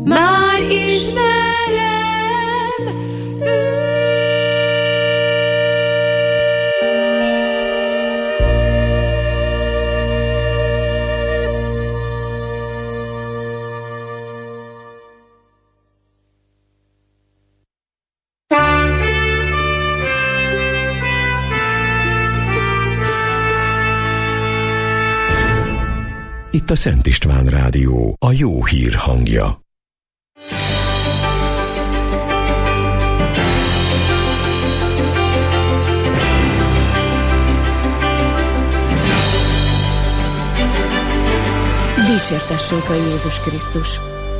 már ismerem őt. Itt a Szent István Rádió, a jó hír hangja. Dicsértessék a Jézus Krisztus!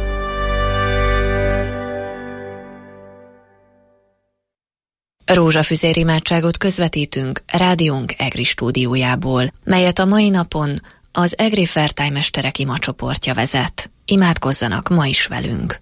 Rózsafüzér imádságot közvetítünk rádiónk EGRI stúdiójából, melyet a mai napon az EGRI Fertálymesterek imacsoportja vezet. Imádkozzanak ma is velünk!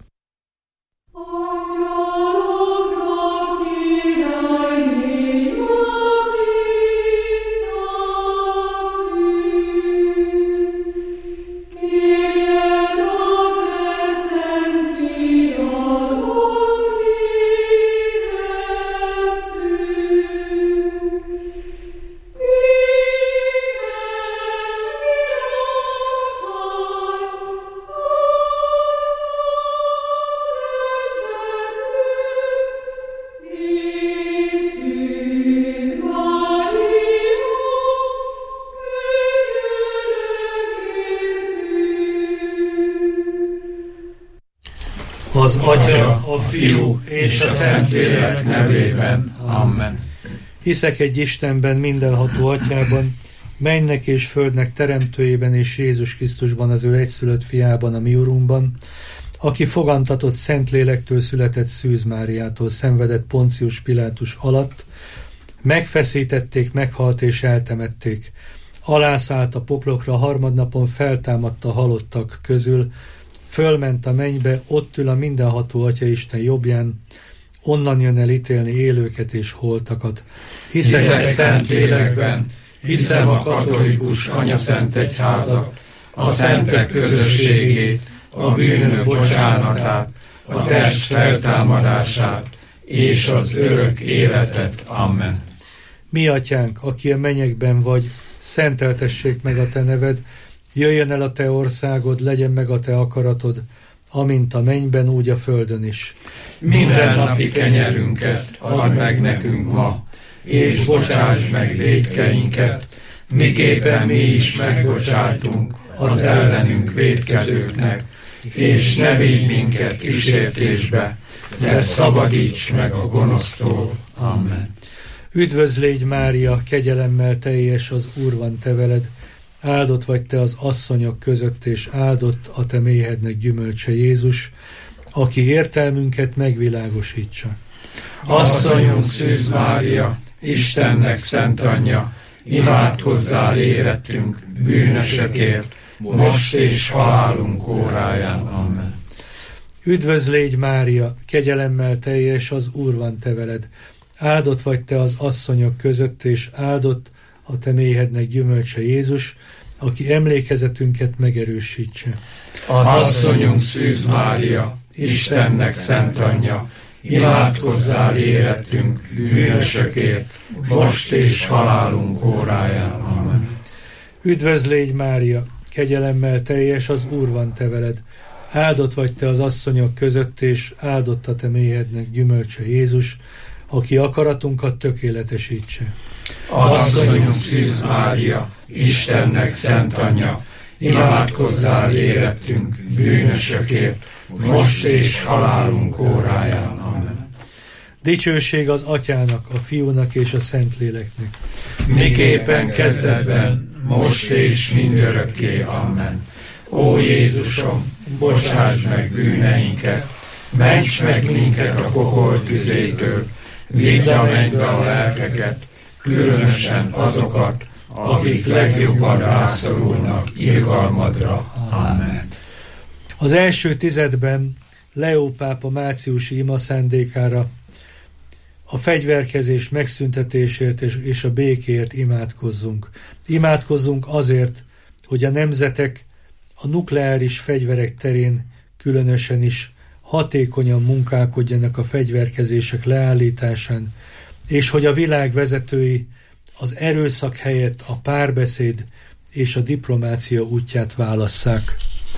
Az Atya, a Fiú és a Szentlélek nevében. Amen. Hiszek egy Istenben, mindenható Atyában, mennek és földnek teremtőjében és Jézus Krisztusban, az ő egyszülött fiában, a mi Urunkban, aki fogantatott Szentlélektől született Szűz Máriától, szenvedett Poncius Pilátus alatt, megfeszítették, meghalt és eltemették. Alászállt a poklokra, harmadnapon feltámadt a halottak közül, fölment a mennybe, ott ül a mindenható Atya Isten jobbján, onnan jön el ítélni élőket és holtakat. Hiszek Szentlélekben, hiszem a katolikus anyaszent egyházat, a szentek közösségét, a bűnök bocsánatát, a test feltámadását és az örök életet. Amen. Mi Atyánk, aki a mennyekben vagy, szenteltessék meg a te neved, jöjjön el a te országod, legyen meg a te akaratod, amint a mennyben, úgy a földön is. Mindennapi kenyerünket add meg nekünk ma, és bocsáss meg vétkeinket, miképpen mi is megbocsátunk az ellenünk vétkezőknek, és ne vigy minket kísértésbe, de szabadíts meg a gonosztól. Amen. Üdvözl légy, Mária, kegyelemmel teljes, az Úr van te veled, áldott vagy te az asszonyok között, és áldott a te méhednek gyümölcse Jézus, aki értelmünket megvilágosítsa. Asszonyunk Szűz Mária, Istennek szent anyja, imádkozzál érettünk, bűnösökért, most és halálunk óráján. Amen. Üdvözl légy, Mária, kegyelemmel teljes, az Úr van te veled, áldott vagy te az asszonyok között, és áldott a te méhednek gyümölcse Jézus, aki emlékezetünket megerősítse. Asszonyunk Szűz Mária, Istennek szent anyja, imádkozzál érettünk, bűnösökért, most és halálunk óráján. Amen. Üdvözl légy, Mária, kegyelemmel teljes, az Úr van te veled, áldott vagy te az asszonyok között, és áldott a te méhednek gyümölcse Jézus, aki akaratunkat tökéletesítse. Asszonyunk Szűz Mária, Istennek szent anyja, imádkozzál érettünk, bűnösökért, most és halálunk óráján. Amen. Dicsőség az Atyának, a Fiúnak és a Szentléleknek. Miképpen kezdetben, most és mindörökké. Amen. Ó Jézusom, bocsáss meg bűneinket, ments meg minket a pokol tüzétől, vidd a mennybe a lelkeket, különösen azokat, akik legjobban rászorulnak irgalmadra. Amen. Az első tizedben Leó pápa márciusi imaszándékára a fegyverkezés megszüntetésért és a békéért imádkozzunk. Imádkozzunk azért, hogy a nemzetek a nukleáris fegyverek terén különösen is hatékonyan munkálkodjanak a fegyverkezések leállításán, és hogy a világ vezetői az erőszak helyett a párbeszéd és a diplomácia útját válasszák.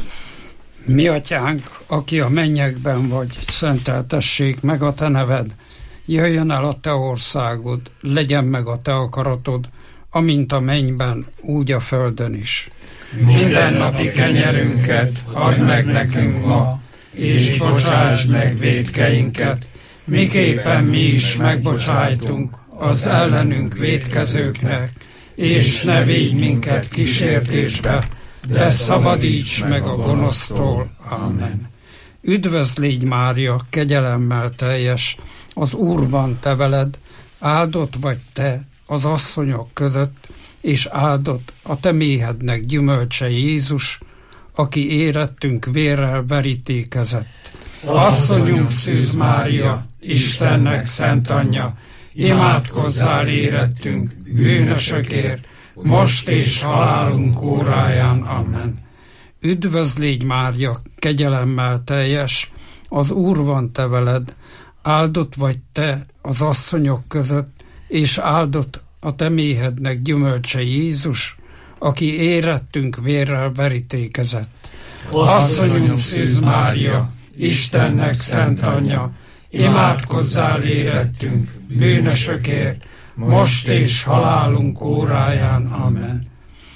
Mi atyánk, aki a mennyekben vagy, szenteltessék meg a te neved, jöjjön el a te országod, legyen meg a te akaratod, amint a mennyben, úgy a földön is. Mindennapi kenyerünket add meg nekünk ma, és bocsáss meg vétkeinket, miképpen mi is megbocsájtunk az ellenünk vétkezőknek, és ne védj minket kísértésbe, de szabadíts meg a gonosztól. Amen. Üdvözl légy Mária, kegyelemmel teljes, az Úr van te veled, áldott vagy te az asszonyok között, és áldott a te méhednek gyümölcse Jézus, aki érettünk vérrel verítékezett. Asszonyunk Szűz Mária, Istennek szent anyja, imádkozzál érettünk, bűnösökért, most és halálunk óráján. Amen. Üdvözl légy Mária, kegyelemmel teljes, az Úr van te veled, áldott vagy te az asszonyok között, és áldott a te méhednek gyümölcse Jézus, aki érettünk vérrel verítékezett. Asszonyunk Szűz Mária, Istennek szent anyja, imádkozzál érettünk, bűnösökért, most és halálunk óráján. Amen.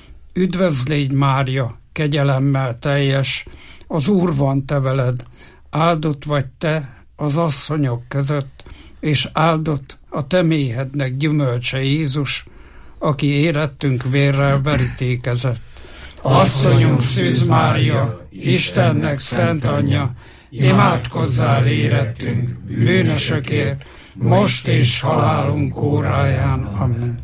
Üdvözl légy Mária, kegyelemmel teljes, az Úr van te veled, áldott vagy te az asszonyok között, és áldott a te méhednek gyümölcse Jézus, aki érettünk vérrel verítékezett. Asszonyunk Szűz Mária, Istennek szent anyja, imádkozzál érettünk, bűnösökért, most és halálunk óráján. Amen.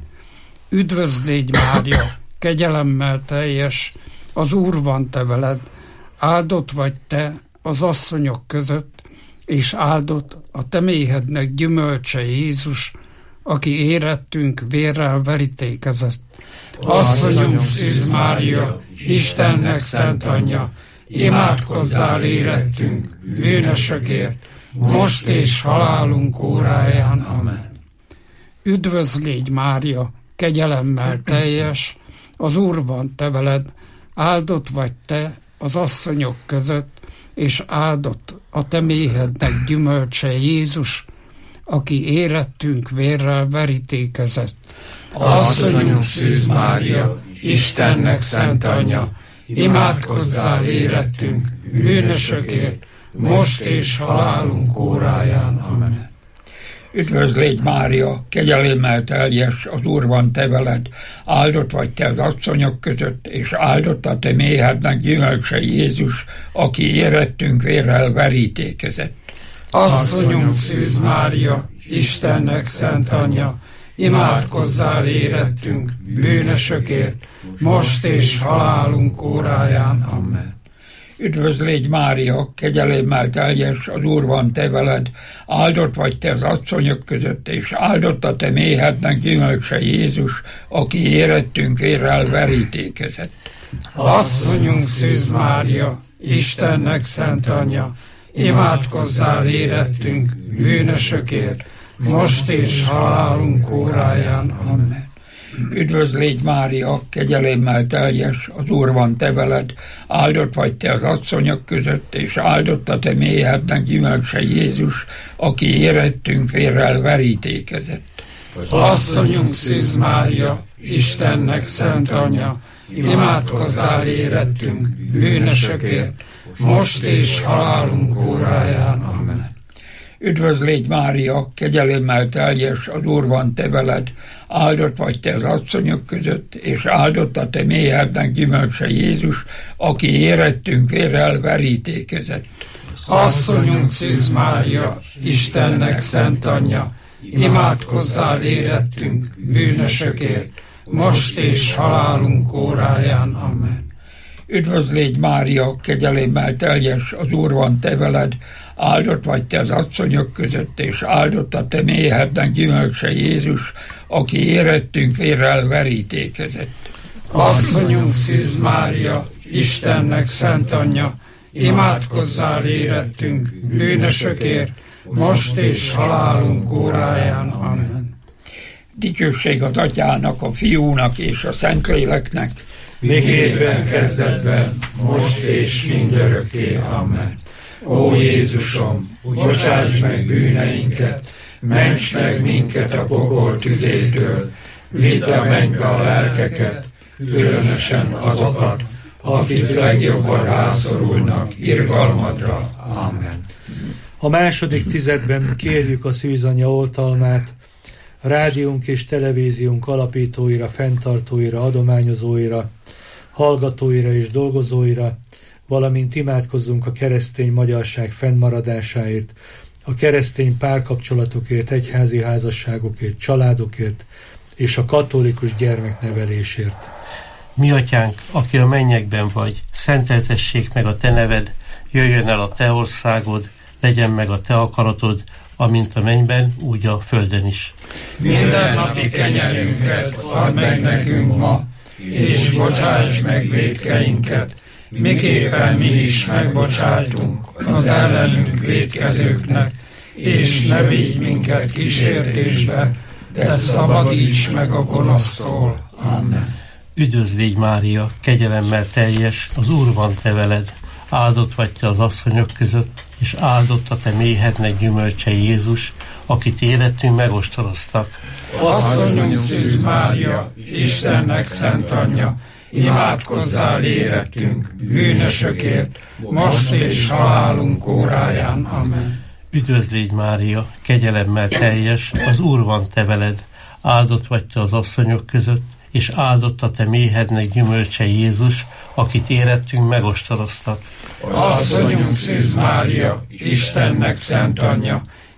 Üdvözl légy Mária, kegyelemmel teljes, az Úr van te veled, áldott vagy te az asszonyok között, és áldott a te méhednek gyümölcse Jézus, aki érettünk vérrel verítékezett. Asszonyunk Szűz Mária, Istennek szent anyja, imádkozzál érettünk, bűnösökért, most és halálunk óráján. Amen. Üdvözl légy Mária, kegyelemmel teljes, az Úr van te veled, áldott vagy te az asszonyok között, és áldott a te méhednek gyümölcse Jézus, aki érettünk vérrel verítékezett. Asszonyunk Szűz Mária, Istennek szent anyja, imádkozzál érettünk, bűnösökért, most és halálunk óráján. Amen. Üdvözl légy Mária, kegyelemmel teljes, az Úr van te veled, áldott vagy te az asszonyok között, és áldott a te méhednek gyümölcse Jézus, aki érettünk vérrel verítékezett. Asszonyunk Szűz Mária, Istennek szent anyja, imádkozzál érettünk, bűnösökért, most és halálunk óráján. Amen. Üdvözl légy Mária, kegyelemmel teljes, az Úr van te veled, áldott vagy te az asszonyok között, és áldott a te méhednek gyümölcse Jézus, aki érettünk vérrel verítékezett. Asszonyunk Szűz Mária, Istennek szent anyja, imádkozzál érettünk, bűnösökért, most és halálunk óráján. Amen. Üdvözl légy Mária, kegyelemmel teljes, az Úr van te veled, áldott vagy te az asszonyok között, és áldott a te méhednek gyümölcse Jézus, aki érettünk vérrel verítékezett. Asszonyunk Szűz Mária, Istennek szent anyja, imádkozzál érettünk, bűnösökért, most és halálunk óráján. Amen. Üdvözl légy Mária, kegyelemmel teljes, az Úr van te veled, áldott vagy te az asszonyok között, és áldott a te méhednek gyümölcse Jézus, aki érettünk vérrel verítékezett. Asszonyunk Szűz Mária, Istennek szent anyja, imádkozzál érettünk, bűnösökért, most és halálunk óráján. Amen. Üdvözl légy Mária, kegyelemmel teljes, az Úr van te veled, áldott vagy te az asszonyok között, és áldott a te méhednek gyümölcse Jézus, aki érettünk vérrel verítékezett. Asszonyunk Szűz Mária, Istennek szent anyja, imádkozzál érettünk, bűnösökért, most és halálunk óráján. Amen. Dicsőség az Atyának, a Fiúnak és a Szentléleknek, miképpen kezdetben, most és mindörökké. Amen. Ó Jézusom, bocsáss meg bűneinket, ments meg minket a pokol tüzétől, vidd a mennybe a lelkeket, különösen azokat, akik legjobban rászorulnak irgalmadra. Amen. A második tizedben kérjük a Szűzanya oltalmát, rádiónk és televíziónk alapítóira, fenntartóira, adományozóira, hallgatóira és dolgozóira, valamint imádkozzunk a keresztény magyarság fennmaradásáért, a keresztény párkapcsolatokért, egyházi házasságokért, családokért és a katolikus gyermeknevelésért. Mi atyánk, aki a mennyekben vagy, szenteltessék meg a te neved, jöjjön el a te országod, legyen meg a te akaratod, amint a mennyben, úgy a földön is. Mindennapi kenyerünket add meg nekünk ma, és bocsáss meg vétkeinket, miképpen mi is megbocsátunk az ellenünk vétkezőknek, és ne vigy minket kísértésbe, de szabadíts meg a gonosztól. Amen. Üdvözl légy Mária, kegyelemmel teljes, az Úr van te veled, áldott vagy te az asszonyok között, és áldott a te méhednek gyümölcse Jézus, akit életünk megostoroztak. Asszonyunk Szűz Mária, Istennek szent anyja, imádkozzál érettünk, bűnösökért, most és halálunk óráján. Amen. Üdvözl légy Mária, kegyelemmel teljes, az Úr van te veled, áldott vagy te az asszonyok között, és áldott a te méhednek gyümölcse Jézus, akit érettünk megostoroztak. Asszonyunk Szűz Mária, Istennek szent anyja,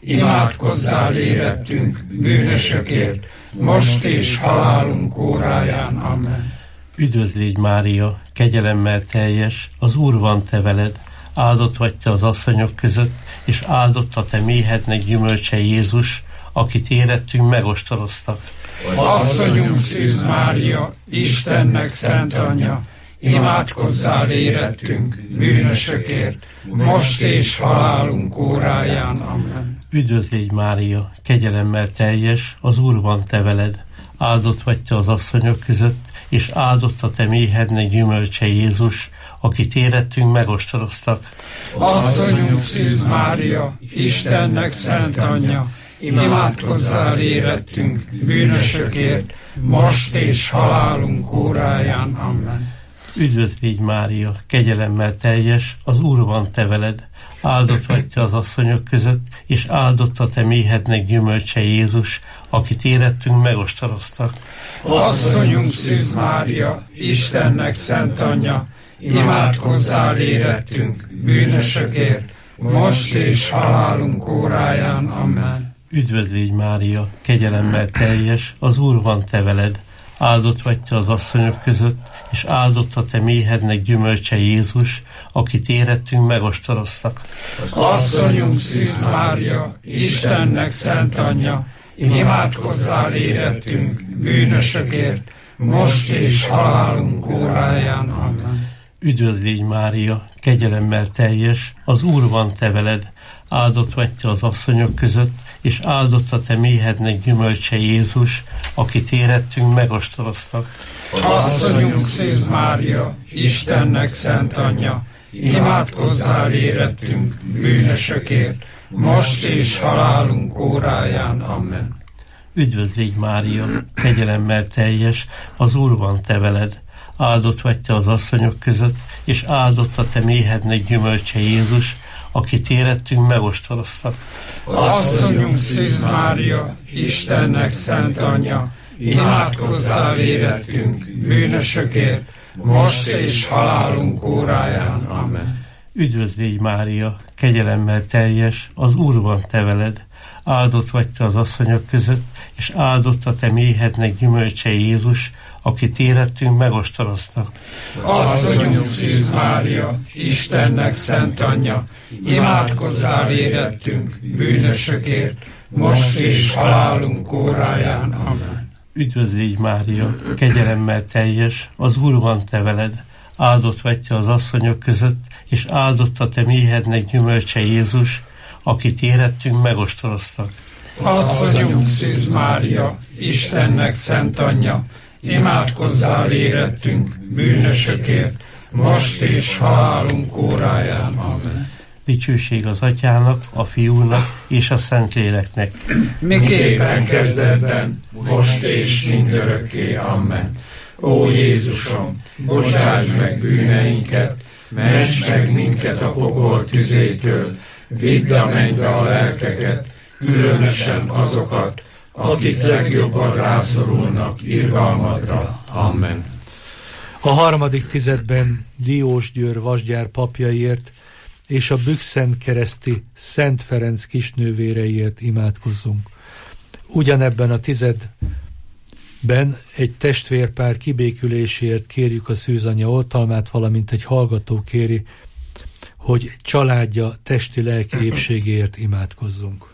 imádkozzál érettünk, bűnösökért, most és halálunk óráján. Amen. Üdvözl légy Mária, kegyelemmel teljes, az Úr van te veled, áldott vagy te az asszonyok között, és áldott a te méhednek gyümölcse Jézus, akit érettünk megostoroztak. Asszonyunk Szűz Mária, Istennek szent anyja, imádkozzál érettünk, bűnösökért, most és halálunk óráján. Amen. Üdvözl légy Mária, kegyelemmel teljes, az Úr van te veled, áldott vagy te az asszonyok között, és áldott a te méhednek gyümölcse Jézus, akit érettünk megostoroztak. Asszonyunk Szűz Mária, Istennek szent anyja, imádkozzál érettünk, bűnösökért, most és halálunk óráján. Amen. Üdvözl légy Mária, kegyelemmel teljes, az Úr van te veled, áldott vagy te az asszonyok között, és áldott a te méhednek gyümölcse Jézus, akit érettünk megostoroztak. Asszonyunk Szűz Mária, Istennek szent anyja, imádkozzál érettünk, bűnösökért, most és halálunk óráján. Amen. Üdvözl légy Mária, kegyelemmel teljes, az Úr van te veled, áldott vagy te az asszonyok között, és áldott a te méhednek gyümölcse Jézus, akit érettünk megostoroztak. Asszonyunk Szűz Mária, Istennek szent anyja, imádkozzál érettünk, bűnösökért, most és halálunk óráján. Amen. Üdvözl légy Mária, kegyelemmel teljes, az Úr van te veled, áldott vagy te az asszonyok között, és áldott a te méhednek gyümölcse Jézus, akit érettünk megostoroztak. Asszonyunk Szűz Mária, Istennek szent anyja, imádkozzál érettünk, bűnösökért, most és halálunk óráján. Amen. Üdvözl légy Mária, kegyelemmel teljes, az Úr van te veled, áldott vagy te az asszonyok között, és áldott a te méhednek gyümölcse Jézus, akit érettünk megostoroztak. Asszonyunk Szűz Mária, Istennek szent anyja, imádkozzál érettünk, bűnösökért, most és halálunk óráján. Amen. Üdvözl légy Mária, kegyelemmel teljes, az Úr van te veled, áldott vagy te az asszonyok között, és áldott a te méhednek gyümölcse Jézus, akit érettünk megostoroztak. Asszonyunk Szűz Mária, Istennek szent anyja, imádkozzál érettünk, bűnösökért, most és halálunk óráján. Amen. Üdvözl légy Mária, kegyelemmel teljes, az Úr van te veled, áldott vagy te az asszonyok között, és áldott a te méhednek gyümölcse Jézus, akit érettünk megostoroztak. Asszonyunk Szűz Mária, Istennek szent anyja, imádkozzál érettünk, bűnösökért, most és halálunk óráján. Amen. Dicsőség az Atyának, a Fiúnak és a Szentléleknek. Miképpen kezdetben, most és mindörökké. Amen. Ó Jézusom, bocsáss meg bűneinket, ments meg minket a pokol tüzétől, vidd a mennybe a lelkeket, különösen azokat, akik legjobban rászorulnak irgalmadra. Amen. A harmadik tizedben Diós Győr vasgyár papjaiért és a Bükszent kereszti Szent Ferenc kisnővéreiért imádkozzunk. Ugyanebben a tizedben egy testvérpár kibéküléséért kérjük a szűzanya oltalmát, valamint egy hallgató kéri, hogy családja testi-lelki épségéért imádkozzunk.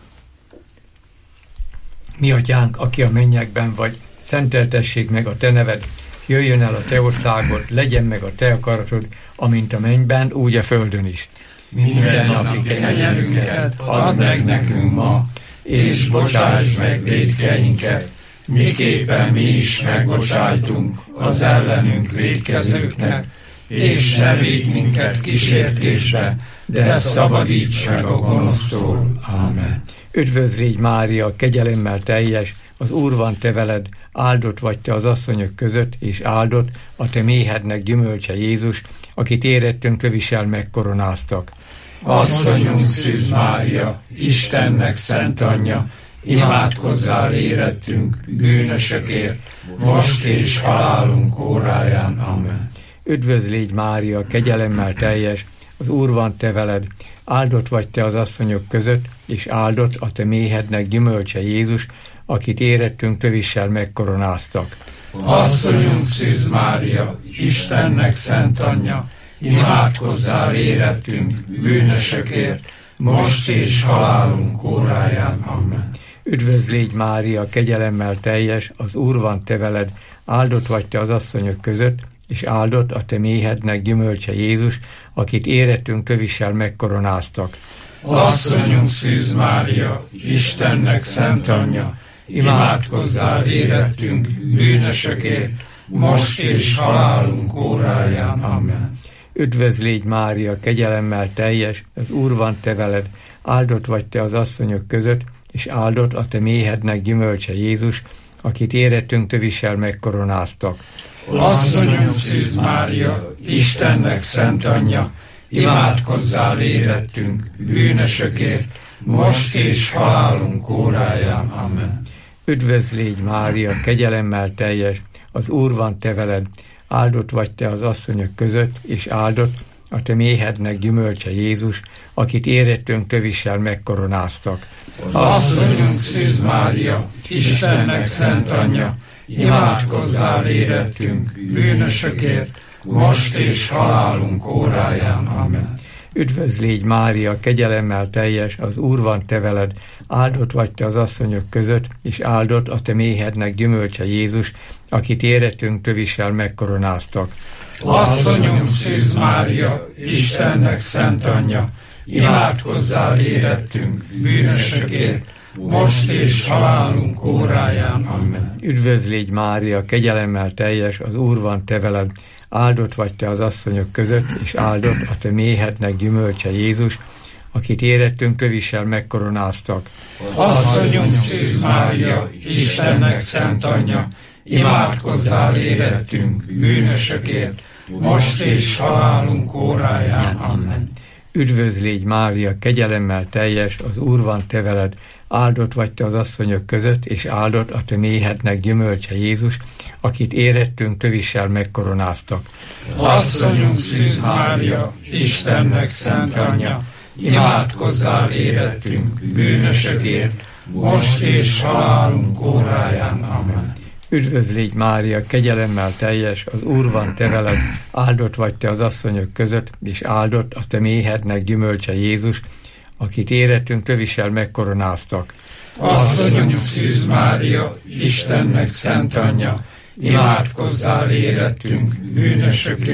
Mi atyánk, aki a mennyekben vagy, szenteltessék meg a te neved, jöjjön el a te országod, legyen meg a te akaratod, amint a mennyben, úgy a földön is. Minden napi kenyerünket add meg nekünk ma, és bocsáss meg vétkeinket, miképpen mi is megbocsájtunk az ellenünk vétkezőknek, és ne védj minket kísértésbe, de szabadíts meg a gonosztól. Amen. Üdvözl légy Mária, kegyelemmel teljes, az Úr van te veled, áldott vagy te az asszonyok között, és áldott a te méhednek gyümölcse Jézus, akit érettünk visel megkoronáztak. Asszonyunk Szűz Mária, Istennek szent anyja, imádkozzál érettünk, bűnösökért, most és halálunk óráján. Amen. Üdvözl légy Mária, kegyelemmel teljes, az Úr van te veled, áldott vagy te az asszonyok között, és áldott a te méhednek gyümölcse Jézus, akit érettünk visel megkoronáztak. Asszonyunk Szűz Mária, Istennek szent anyja, imádkozzál érettünk, bűnösökért, most és halálunk óráján. Amen. Üdvözl légy Mária, kegyelemmel teljes, az Úr van te veled, áldott vagy te az asszonyok között, és áldott a te méhednek gyümölcse Jézus, akit érettünk visel megkoronáztak. Asszonyunk Szűz Mária, Istennek szent anyja, imádkozzál érettünk, bűnösökért, most és halálunk óráján. Amen. Üdvözl légy Mária, kegyelemmel teljes, az Úr van te veled, áldott vagy te az asszonyok között, és áldott a te méhednek gyümölcse Jézus, akit érettünk visel megkoronáztak. Asszonyunk Szűz Mária, Istennek szent anyja, imádkozzál érettünk, bűnösökért, most és halálunk óráján. Amen. Üdvözl légy Mária, kegyelemmel teljes, az Úr van te veled, áldott vagy te az asszonyok között, és áldott a te méhednek gyümölcse Jézus, akit érettünk visel megkoronáztak. Asszonyunk Szűz Mária, Istennek szent anyja, imádkozzál érettünk, bűnösökért, most és halálunk óráján. Amen. Üdvözl légy Mária, kegyelemmel teljes, az Úr van te veled, áldott vagy te az asszonyok között, és áldott a te méhednek gyümölcse Jézus, akit érettünk visel megkoronáztak. Asszonyunk Szűz Mária, Istennek szent anyja, imádkozzál érettünk, bűnösökért, most és halálunk óráján. Amen. Üdvözl légy Mária, kegyelemmel teljes, az Úr van te veled, áldott vagy te az asszonyok között, és áldott a te méhednek gyümölcse Jézus, akit érettünk visel megkoronáztak. Asszonyunk Szűz Mária, Istennek szent anyja, imádkozzál érettünk, bűnösökért, most és halálunk óráján. Amen. Üdvözl légy Mária, kegyelemmel teljes, az Úr van te veled, áldott vagy te az asszonyok között, és áldott a te méhednek gyümölcse Jézus, akit érettünk visel megkoronáztak. Asszonyunk Szűz Mária, Istennek szent anyja, imádkozzál érettünk, bűnösökért, most és halálunk óráján. Amen. Üdvözl légy Mária, kegyelemmel teljes, az Úr van te veled, áldott vagy te az asszonyok között, és áldott a te méhednek gyümölcse Jézus, akit érettünk visel megkoronáztak. Asszonyunk Szűz Mária, Istennek szent anyja, imádkozzál érettünk, bűnösökért,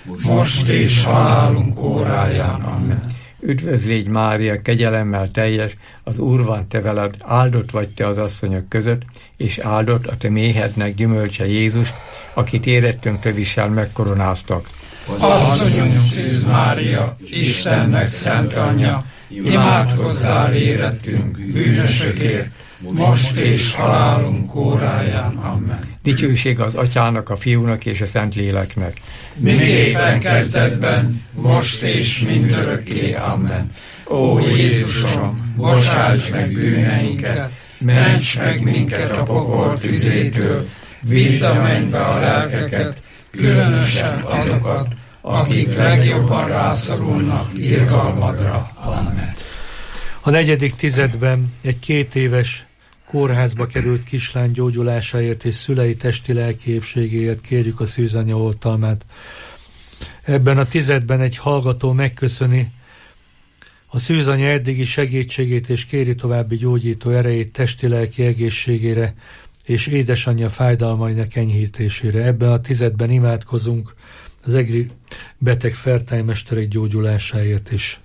most és halálunk óráján. Amen. Üdvözl légy Mária, kegyelemmel teljes, az Úr van te veled, áldott vagy te az asszonyok között, és áldott a te méhednek gyümölcse Jézus, akit érettünk te visel megkoronáztak. Asszonyunk Szűz Mária, Istennek szent anyja, imádkozzál érettünk bűnösökért, most és halálunk óráján. Amen. Dicsőség az Atyának, a Fiúnak és a Szentléleknek. Miképpen kezdetben, most és mindörökké. Amen. Ó Jézusom, bocsáss meg bűneinket, ments meg minket a pokol tüzétől, vidd a mennybe a lelkeket, különösen azokat, akik legjobban rászorulnak irgalmadra. Amen. A 4. tizedben egy 2 éves kórházba került kislány gyógyulásáért és szülei testi-lelki épségéért kérjük a szűzanya oltalmát. Ebben a tizedben egy hallgató megköszöni a szűzanya eddigi segítségét és kéri további gyógyító erejét testi-lelki egészségére és édesanyja fájdalmainak enyhítésére. Ebben a tizedben imádkozunk az egri beteg fertálymesterek gyógyulásáért is.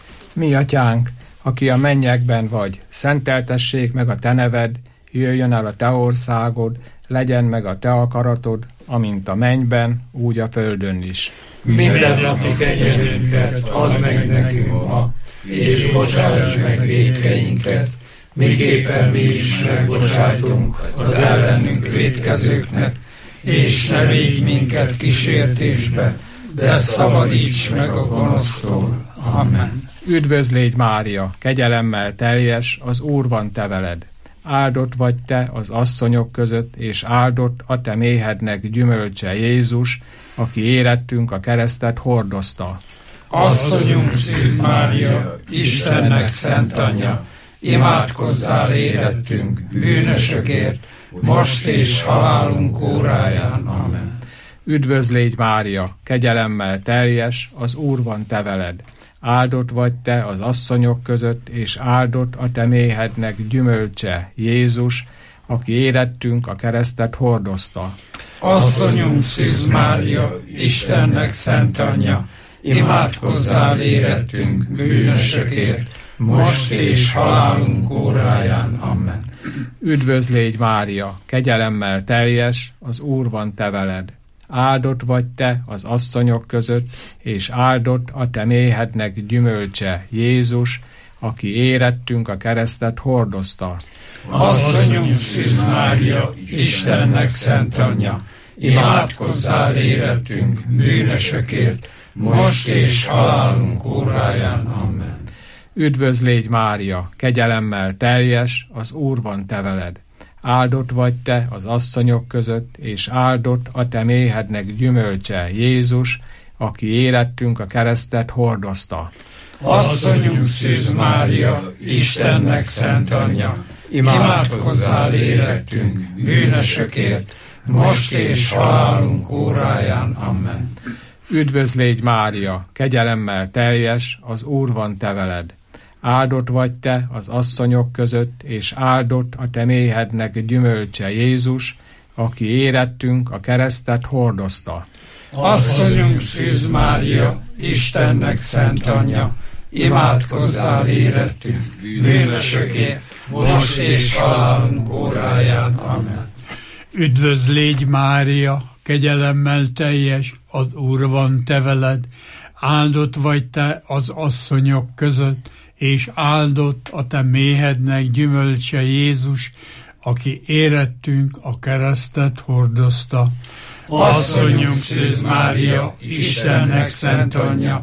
Mi atyánk, aki a mennyekben vagy, szenteltessék meg a te neved, jöjjön el a te országod, legyen meg a te akaratod, amint a mennyben, úgy a földön is. Mindennapi kenyerünket add meg nekünk ma, és bocsáss meg vétkeinket, miképpen mi is megbocsátunk az ellenünk vétkezőknek, és ne védj minket kísértésbe, de szabadíts meg a gonosztól. Amen. Üdvözl légy Mária, kegyelemmel teljes, az Úr van te veled. Áldott vagy te az asszonyok között, és áldott a te méhednek gyümölcse Jézus, aki érettünk a keresztet hordozta. Asszonyunk Szűz Mária, Istennek szent anyja, imádkozzál érettünk bűnösökért, most és halálunk óráján. Amen. Üdvözl légy Mária, kegyelemmel teljes, az Úr van te veled. Áldott vagy te az asszonyok között, és áldott a te méhednek gyümölcse Jézus, aki érettünk a keresztet hordozta. Asszonyunk Szűz Mária, Istennek szent anyja, imádkozzál érettünk bűnösökért, most és halálunk óráján. Amen. Üdvözl légy Mária, kegyelemmel teljes, az Úr van te veled. Áldott vagy te az asszonyok között, és áldott a te méhednek gyümölcse Jézus, aki érettünk a keresztet hordozta. Asszonyunk Szűz Mária, Istennek szent anyja, imádkozzál érettünk bűnösökért, most és halálunk óráján. Amen. Üdvözl légy Mária, kegyelemmel teljes, az Úr van te veled. Áldott vagy te az asszonyok között, és áldott a te méhednek gyümölcse Jézus, aki érettünk a keresztet hordozta. Asszonyunk Szűz Mária, Istennek szent anyja, imádkozzál érettünk bűnösökért, most és halálunk óráján. Amen. Üdvözl légy Mária, kegyelemmel teljes, az Úr van te veled. Áldott vagy te az asszonyok között, és áldott a te méhednek gyümölcse Jézus, aki érettünk a keresztet hordozta. Asszonyunk Szűz Mária, Istennek szent anyja, imádkozzál érettünk bűnösökért, most és halálunk óráján. Amen. Üdvözl légy Mária, kegyelemmel teljes, az Úr van te veled, áldott vagy te az asszonyok között, és áldott a te méhednek gyümölcse Jézus, aki érettünk a keresztet hordozta. Asszonyunk Szűz Mária, Istennek szent anyja,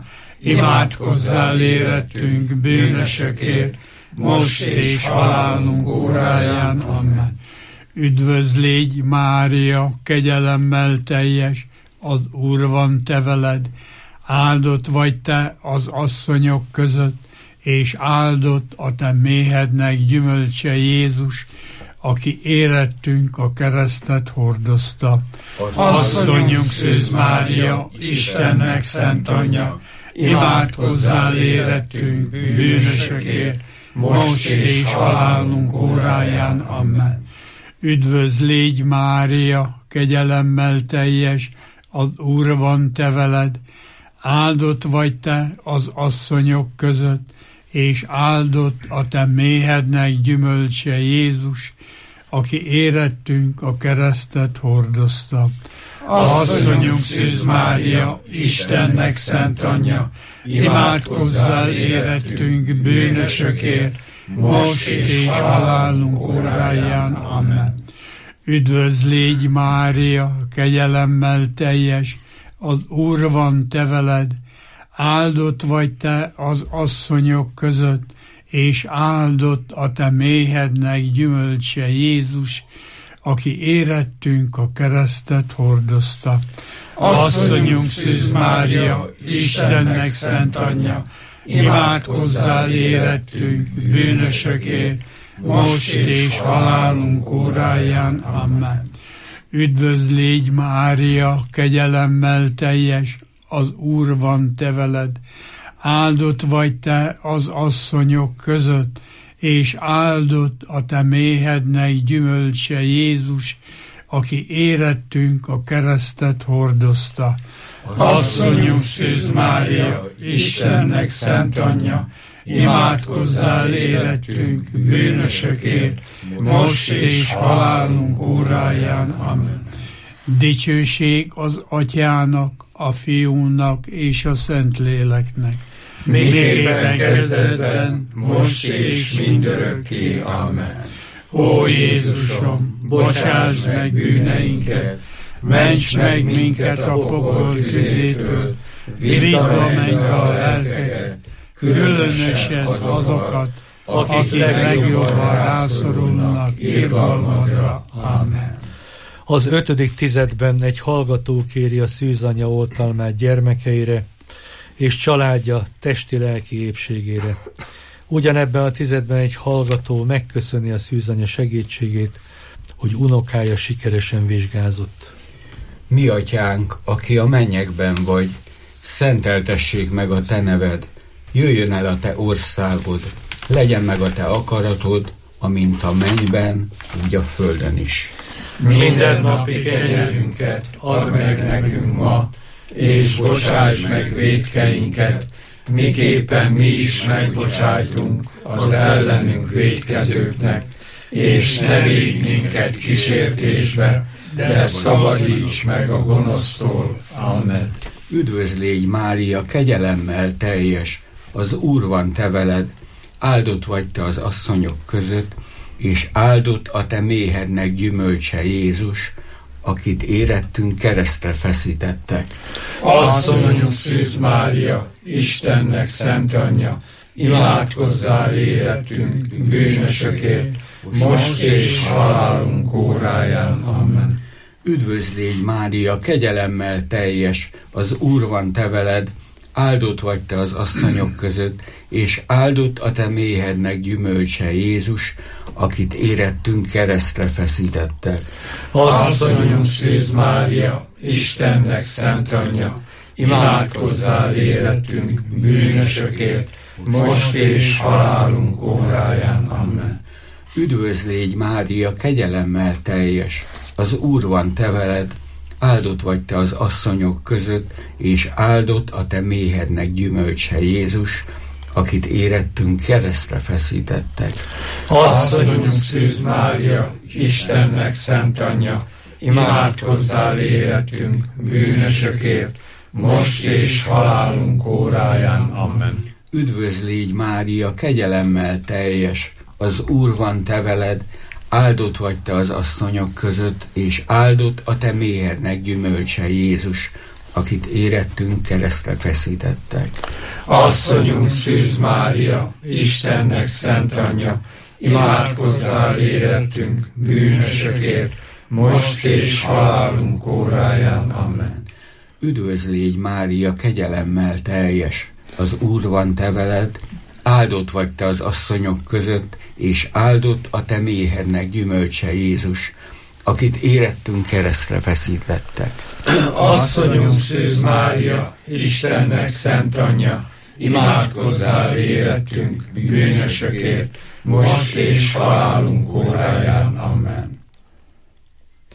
imádkozzál érettünk bűnösökért, most és halálunk óráján. Amen. Üdvözl légy Mária, kegyelemmel teljes, az Úr van te veled, áldott vagy te az asszonyok között, és áldott a te méhednek gyümölcse Jézus, aki érettünk a keresztet hordozta. Asszonyunk Szűz Mária, Istennek szent anyja, imádkozzál érettünk bűnösökért, most és halálunk óráján. Amen. Üdvözl légy Mária, kegyelemmel teljes, az Úr van te veled, áldott vagy te az asszonyok között, és áldott a te méhednek gyümölcse Jézus, aki érettünk a keresztet hordozta. Asszonyunk Szűz Mária, Istennek szent anyja, imádkozzál érettünk bűnösökért, most és halálunk óráján. Amen. Üdvözl légy Mária, kegyelemmel teljes, az Úr van te veled, áldott vagy te az asszonyok között, és áldott a te méhednek gyümölcse Jézus, aki érettünk a keresztet hordozta. Asszonyunk Szűz Mária, Istennek szent anyja, imádkozzál érettünk bűnösökért, most és halálunk óráján. Amen. Üdvözl légy Mária, kegyelemmel teljes, az Úr van te veled, áldott vagy te az asszonyok között, és áldott a te méhednek gyümölcse Jézus, aki érettünk a keresztet hordozta. Asszonyunk Szűz Mária, Istennek szent anyja, imádkozzál érettünk bűnösökért, most és halálunk óráján. Amen. Dicsőség az Atyának, a Fiúnak és a Szentléleknek, miképpen kezdetben, most és mindörökké. Amen. Ó Jézusom, bocsáss meg bűneinket, ments meg minket a pokol tüzétől, vidd a mennybe a lelkeket, különösen azokat, akik legjobban rászorulnak irgalmadra. Amen. Az 5. tizedben egy hallgató kéri a szűzanya oltalmát gyermekeire, és családja testi-lelki épségére. Ugyanebben a tizedben egy hallgató megköszöni a szűzanya segítségét, hogy unokája sikeresen vizsgázott. Mi atyánk, aki a mennyekben vagy, szenteltessék meg a te neved, jöjjön el a te országod, legyen meg a te akaratod, amint a mennyben, úgy a földön is. Mindennapi kenyerünket add meg nekünk ma, és bocsáss meg vétkeinket, miképpen mi is megbocsájtunk az ellenünk vétkezőknek, és ne védj minket kísértésbe, de szabadíts meg a gonosztól. Amen. Üdvözl légy Mária, kegyelemmel teljes, az Úr van te veled, áldott vagy te az asszonyok között, és áldott a te méhednek gyümölcse Jézus, akit érettünk keresztre feszítettek. Asszonyunk Szűz Mária, Istennek szent anyja, imádkozzál érettünk bűnösökért, most és halálunk óráján. Amen. Üdvözl légy Mária, kegyelemmel teljes, az Úr van te veled, áldott vagy te az asszonyok között, és áldott a te méhednek gyümölcse Jézus, akit érettünk keresztre feszítettek. Asszonyunk Szűz Mária, Istennek szent anyja, imádkozzál érettünk bűnösökért, most és halálunk óráján. Amen. Üdvözl légy Mária, kegyelemmel teljes, az Úr van te veled, áldott vagy te az asszonyok között, és áldott a te méhednek gyümölcse Jézus, akit érettünk keresztre feszítettek. Asszonyunk Szűz Mária, Istennek szent anyja, imádkozzál érettünk bűnösökért, most és halálunk óráján. Amen. Üdvözl légy Mária, kegyelemmel teljes, az Úr van te veled, áldott vagy te az asszonyok között, és áldott a te méhednek gyümölcse Jézus, akit érettünk keresztre feszítettek. Asszonyunk Szűz Mária, Istennek szent anyja, imádkozzál érettünk bűnösökért, most és halálunk óráján. Amen. Üdvözl légy Mária, kegyelemmel teljes, az Úr van te veled, áldott vagy te az asszonyok között, és áldott a te méhednek gyümölcse Jézus, akit érettünk keresztre feszítettek. Asszonyunk Szűz Mária, Istennek szent anyja, imádkozzál érettünk bűnösökért, most és halálunk óráján. Amen.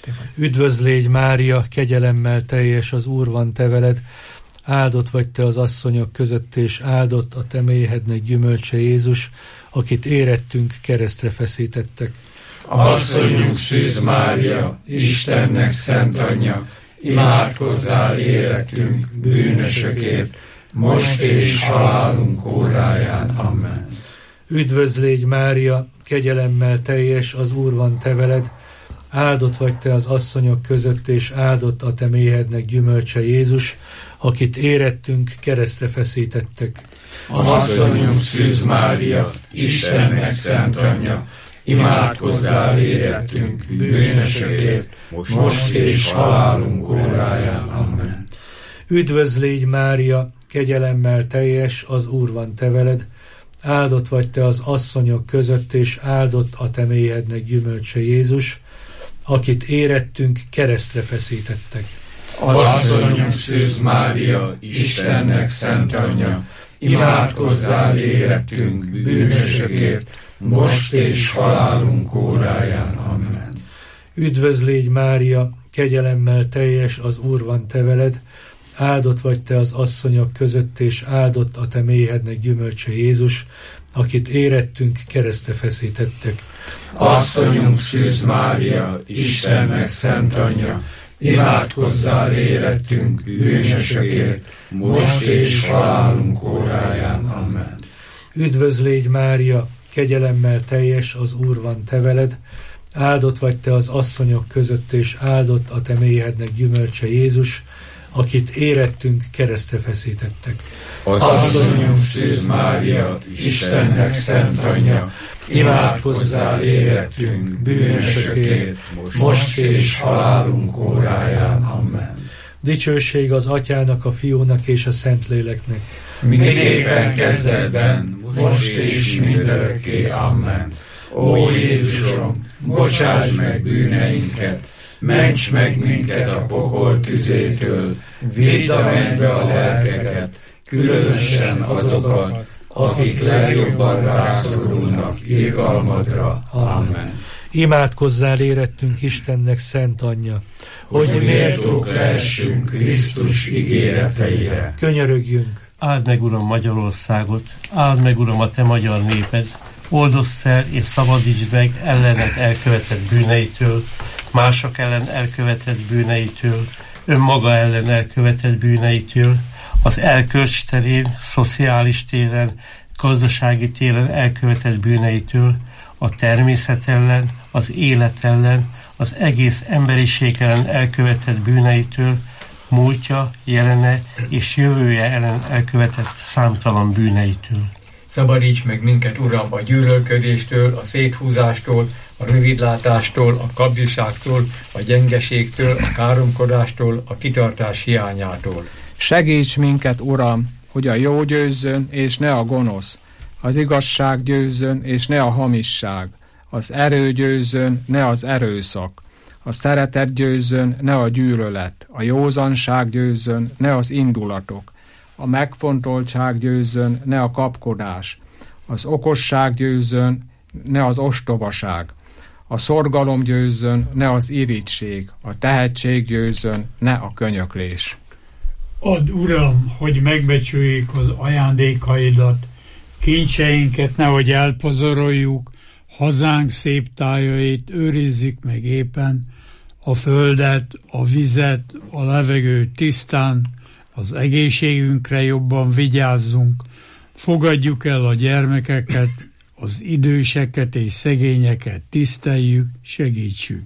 Üdvözl légy Mária, kegyelemmel teljes, az Úr van te veled, áldott vagy te az asszonyok között, és áldott a te méhednek gyümölcse Jézus, akit érettünk, keresztre feszítettek. Asszonyunk Szűz Mária, Istennek szent anyja, imádkozzál érettünk, bűnösökért, most és halálunk óráján. Amen. Üdvözl légy Mária, kegyelemmel teljes, az Úr van te veled, áldott vagy te az asszonyok között, és áldott a te méhednek gyümölcse Jézus, akit érettünk, keresztre feszítettek. Asszonyunk Szűz Mária, Istennek szent anyja, imádkozzál érettünk, bűnösökért, most és halálunk óráján. Amen. Üdvözl légy Mária, kegyelemmel teljes, az Úr van te veled, áldott vagy te az asszonyok között, és áldott a te méhednek gyümölcse Jézus, akit érettünk, keresztre feszítettek. Asszonyunk Szűz Mária, Istennek szent anyja, imádkozzál érettünk, bűnösökért, most és halálunk óráján. Amen. Üdvözl légy Mária, kegyelemmel teljes, az Úr van te veled, áldott vagy te az asszonyok között, és áldott a te méhednek gyümölcse Jézus, akit érettünk, keresztre feszítettek. Asszonyunk Szűz Mária, Istennek szent anyja, imádkozzál érettünk, bűnösökért, most és halálunk óráján. Amen. Üdvözl légy Mária, kegyelemmel teljes, az Úr van te veled, áldott vagy te az asszonyok között, és áldott a te méhednek gyümölcse Jézus, akit érettünk, keresztre feszítettek. Asszonyunk Szűz Mária, Istennek szent anyja, imádkozzál érettünk, bűnösökért, most és halálunk óráján. Amen. Dicsőség az Atyának, a Fiúnak és a Szentléleknek, miképpen kezdetben, most és mindörökké. Amen. Ó Jézusom, bocsáss meg bűneinket, ments meg minket a pokol tüzétől, vidd a mennybe a lelkeket, különösen azokat, akik legjobban rászorulnak irgalmadra. Amen. Imádkozzál érettünk Istennek szent anyja, hogy méltók lehessünk Krisztus ígéreteire. Könyörögjünk. Áld meg, Uram, Magyarországot, áld meg, Uram, a te magyar néped, oldozd fel és szabadítsd meg ellened elkövetett bűneitől, mások ellen elkövetett bűneitől, önmaga ellen elkövetett bűneitől, az erkölcs terén, szociális téren, gazdasági téren elkövetett bűneitől, a természet ellen, az élet ellen, az egész emberiség ellen elkövetett bűneitől, múltja, jelene és jövője ellen elkövetett számtalan bűneitől. Szabadíts meg minket, Uram, a gyűlölködéstől, a széthúzástól, a rövidlátástól, a kabzsiságtól, a gyengeségtől, a káromkodástól, a kitartás hiányától. Segíts minket, Uram, hogy a jó győzzön, és ne a gonosz, az igazság győzzön, és ne a hamisság, az erő győzzön, ne az erőszak, a szeretet győzzön, ne a gyűlölet, a józanság győzzön, ne az indulatok, a megfontoltság győzzön, ne a kapkodás, az okosság győzzön, ne az ostobaság, a szorgalom győzzön, ne az irigység, a tehetség győzzön, ne a könyöklés. Add, Uram, hogy megbecsüljék az ajándékaidat, kincseinket nehogy elpazaroljuk, hazánk szép tájait őrizzük meg éppen, a földet, a vizet, a levegőt tisztán, az egészségünkre jobban vigyázzunk, fogadjuk el a gyermekeket, az időseket és szegényeket tiszteljük, segítsük.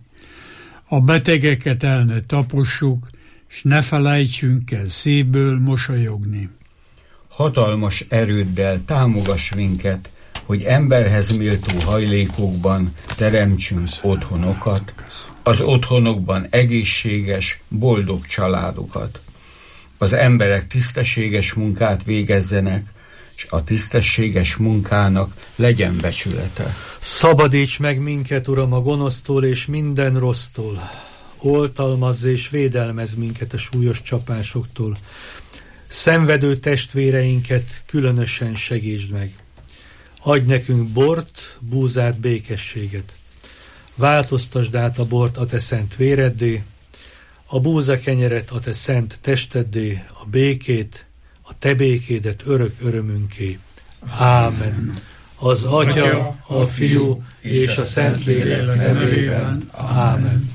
A betegeket el ne tapossuk, s ne felejtsünk el szívből mosolyogni. Hatalmas erőddel támogass minket, hogy emberhez méltó hajlékokban teremtsünk otthonokat, az otthonokban egészséges, boldog családokat. Az emberek tisztességes munkát végezzenek, és a tisztességes munkának legyen becsülete. Szabadíts meg minket, Uram, a gonosztól és minden rossztól. Oltalmazz és védelmezz minket a súlyos csapásoktól. Szenvedő testvéreinket különösen segítsd meg. Adj nekünk bort, búzát, békességet. változtasd át a bort a te szent véreddé, a búzakenyeret a te szent testeddé, a békét, a te békédet örök örömünké. Ámen. Az Atya, a Fiú és a Szentlélek nevében. Ámen.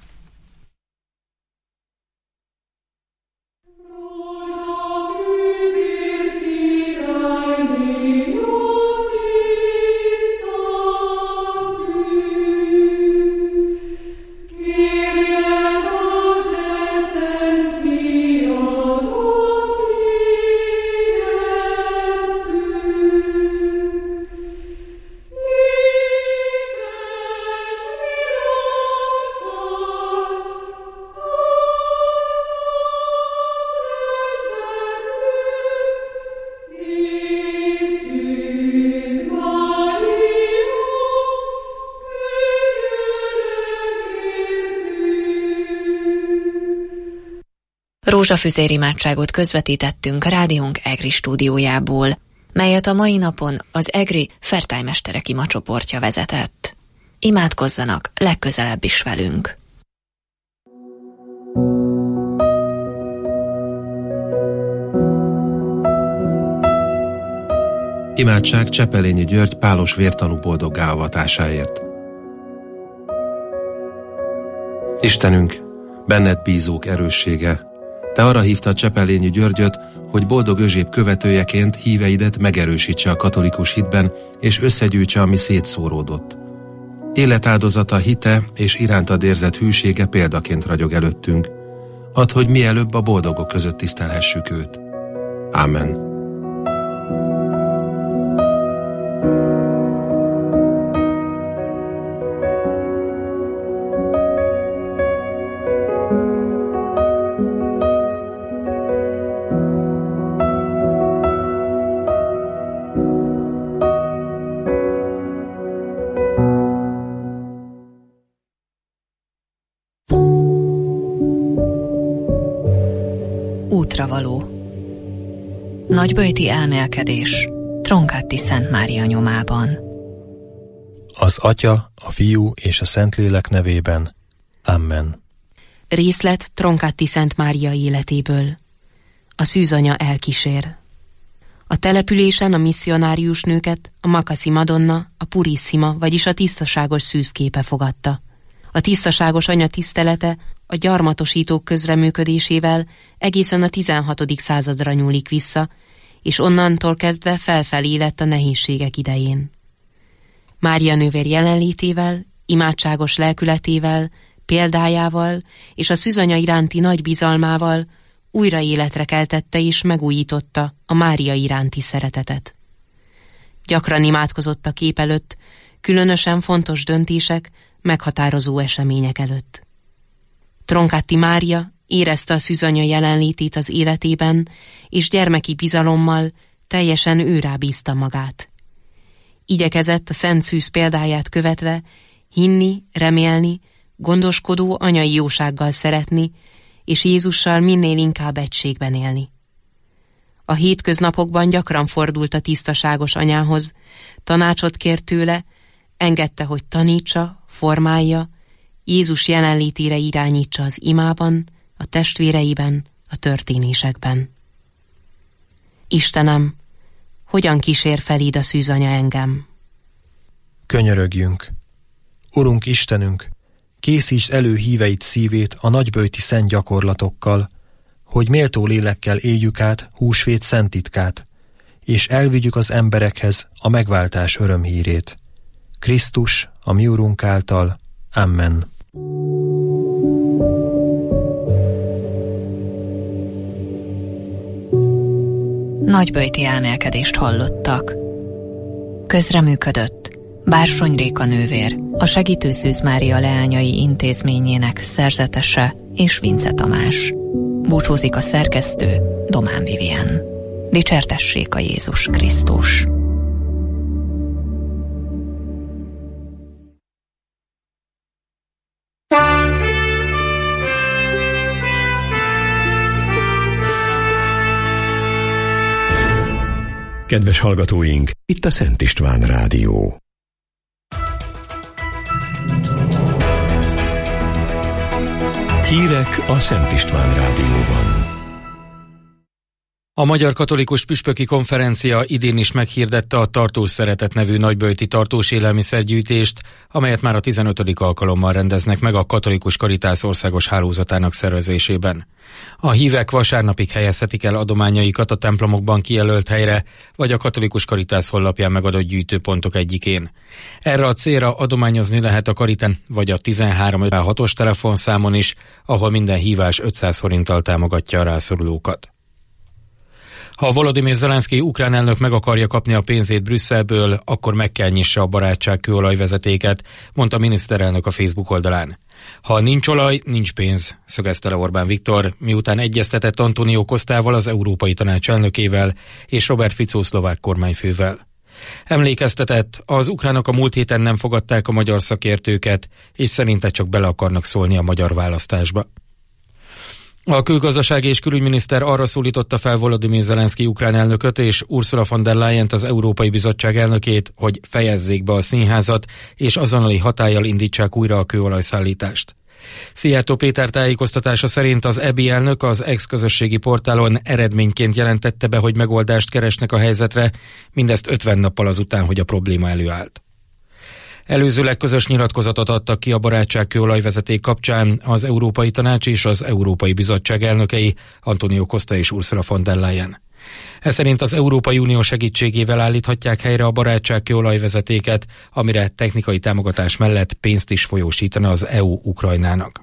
Rózsafüzér imádságot közvetítettünk rádiónk EGRI stúdiójából, melyet a mai napon az EGRI Fertálymesterek imacsoportja vezetett. Imádkozzanak legközelebb is velünk! Imádság Csepelényi György pálos vértanú boldoggá avatásáért. Istenünk, benned bízók erőssége, te arra hívtad Csepelényi Györgyöt, hogy boldog özséb követőjeként híveidet megerősítse a katolikus hitben, és összegyűjtse, ami szétszóródott. Életáldozata, hite és irántad érzett hűsége példaként ragyog előttünk. Add, hogy mielőbb a boldogok között tisztelhessük őt. Ámen. Útravaló. Nagyböjti elmélkedés Tronkáti Szent Mária nyomában. Az Atya, a Fiú és a Szentlélek nevében. Amen. Részlet Tronkáti Szent Mária életéből. A szűzanya elkísér. A településen a misszionárius nőket a Makaszi Madonna, a Purissima, vagyis a tisztaságos szűz képe fogadta. A tisztaságos anya tisztelete a gyarmatosítók közreműködésével egészen a 16. századra nyúlik vissza, és onnantól kezdve felfelé lett a nehézségek idején. Mária nővér jelenlétével, imádságos lelkületével, példájával és a szűzanya iránti nagy bizalmával újra életre keltette és megújította a Mária iránti szeretetet. Gyakran imádkozott a kép előtt, különösen fontos döntések, meghatározó események előtt. Tronkáti Mária érezte a szűzanya jelenlétét az életében, és gyermeki bizalommal teljesen őrá bízta magát. Igyekezett a Szent Szűz példáját követve hinni, remélni, gondoskodó anyai jósággal szeretni, és Jézussal minél inkább egységben élni. A hétköznapokban gyakran fordult a tisztaságos anyához, tanácsot kért tőle, engedte, hogy tanítsa, formálja, Jézus jelenlétére irányítsa az imában, a testvéreiben, a történésekben. Istenem, hogyan kísér feléd a szűzanya engem? Könyörögjünk! Urunk Istenünk, készítsd elő híveid szívét a nagyböjti szent gyakorlatokkal, hogy méltó lélekkel éljük át húsvét szent titkát, és elvigyük az emberekhez a megváltás örömhírét. Krisztus, a mi Urunk által. Amen. Nagyböjti elmélkedést hallottak. Közreműködött Bársony Réka nővér, a Segítő Szűz Mária leányai intézményének szerzetese és Vince Tamás. Búcsúzik a szerkesztő, Domán Vivien. Dicsértessék a Jézus Krisztus! Kedves hallgatóink, itt a Szent István Rádió. Hírek a Szent István Rádióban. A Magyar Katolikus Püspöki Konferencia idén is meghirdette a Tartós Szeretet nevű nagyböjti tartós élelmiszergyűjtést, amelyet már a 15. alkalommal rendeznek meg a Katolikus Karitász országos hálózatának szervezésében. A hívek vasárnapig helyezhetik el adományaikat a templomokban kijelölt helyre, vagy a Katolikus Karitász honlapján megadott gyűjtőpontok egyikén. Erre a célra adományozni lehet a Kariten vagy a 1356-os telefonszámon is, ahol minden hívás 500 forinttal támogatja a rászorulókat. Ha Volodymyr Zelenszky ukrán elnök meg akarja kapni a pénzét Brüsszelből, akkor meg kell nyissa a barátságkőolajvezetéket, mondta miniszterelnök a Facebook oldalán. Ha nincs olaj, nincs pénz, szögezte le Orbán Viktor, miután egyeztetett Antonio Costával, az Európai Tanács elnökével és Robert Fico szlovák kormányfővel. Emlékeztetett, az ukránok a múlt héten nem fogadták a magyar szakértőket, és szerinte csak bele akarnak szólni a magyar választásba. A külgazdasági és külügyminiszter arra szólította fel Volodymyr Zelenszky ukrán elnököt és Ursula von der Leyent, az Európai Bizottság elnökét, hogy fejezzék be a színházat, és azonnali hatállyal indítsák újra a kőolajszállítást. Szijjártó Péter tájékoztatása szerint az EBI elnök az ex-közösségi portálon eredményként jelentette be, hogy megoldást keresnek a helyzetre, mindezt 50 nappal azután, hogy a probléma előállt. Előzőleg közös nyilatkozatot adtak ki a barátságkőolajvezeték kapcsán az Európai Tanács és az Európai Bizottság elnökei, Antonio Costa és Ursula von der Leyen. Ez szerint az Európai Unió segítségével állíthatják helyre a barátságkőolajvezetéket, amire technikai támogatás mellett pénzt is folyósítana az EU Ukrajnának.